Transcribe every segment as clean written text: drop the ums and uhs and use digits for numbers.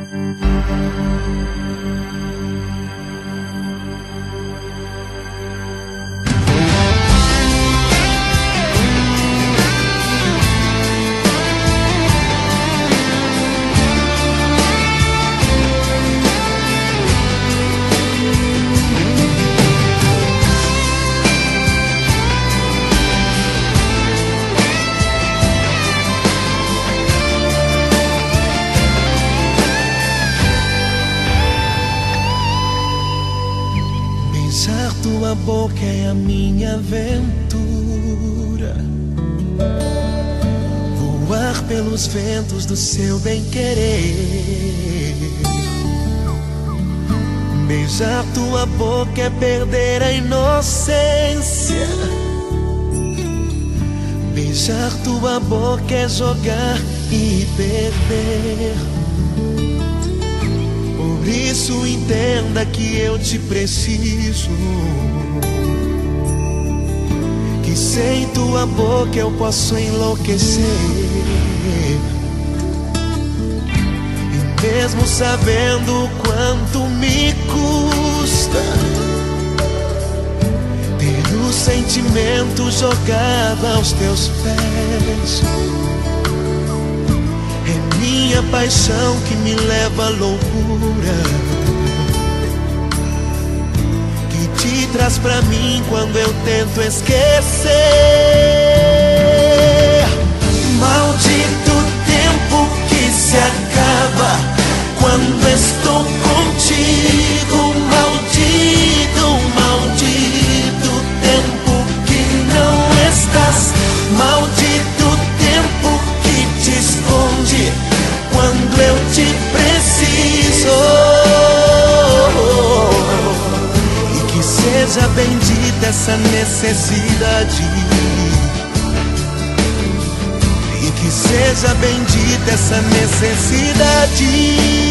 Beijar tua boca é a minha aventura. Voar pelos ventos do seu bem-querer. Beijar tua boca é perder a inocência. Beijar tua boca é jogar e perder. Por isso entenda que eu te preciso, que sem tua boca eu posso enlouquecer. E mesmo sabendo o quanto me custa ter o sentimento jogado aos teus pés, minha paixão que me leva à loucura, que te traz pra mim quando eu tento esquecer. Maldito tempo que se acaba quando estou contigo. Maldito, maldito tempo que não estás. Maldito tempo que te esconde quando eu te preciso. E que seja bendita essa necessidade, e que seja bendita essa necessidade.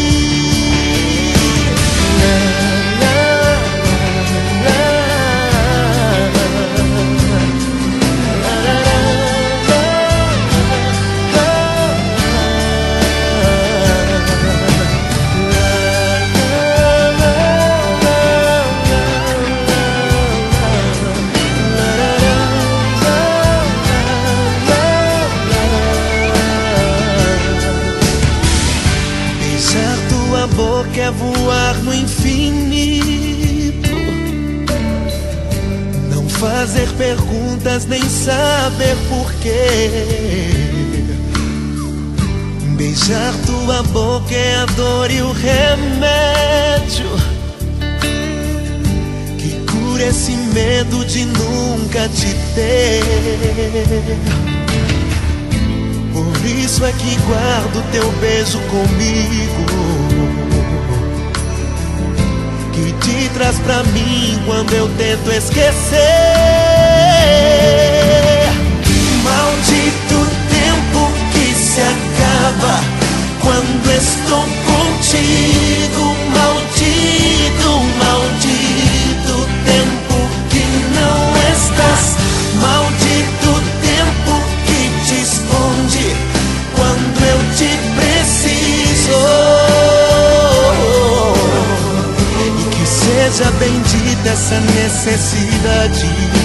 Quer voar no infinito, não fazer perguntas nem saber porquê. Beijar tua boca é a dor e o remédio que cura esse medo de nunca te ter. Por isso é que guardo teu beijo comigo, que te traz pra mim quando eu tento esquecer. Maldito tempo que se acaba quando estou contigo. Maldito, maldito tempo que não estás. Maldito tempo que te esconde quando eu te preciso. Seja bendita essa necessidade,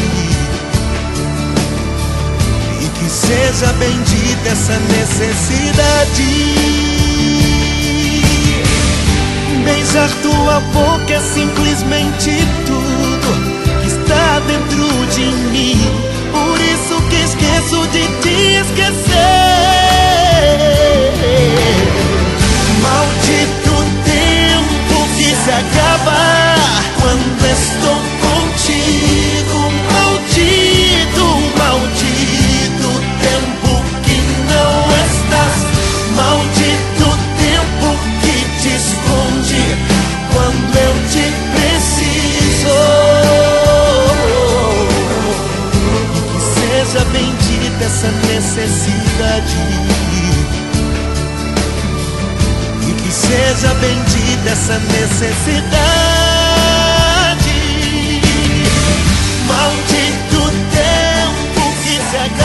e que seja bendita essa necessidade. Beijar tua boca é simplesmente tudo que está dentro de mim. Por isso que esqueço de te esquecer. Maldito tempo que se acaba quando estou contigo. Maldito, maldito tempo que não estás. Maldito tempo que te esconde quando eu te preciso. E que seja bendita essa necessidade, e que seja bendita essa necessidade. Maldito tempo que se acaba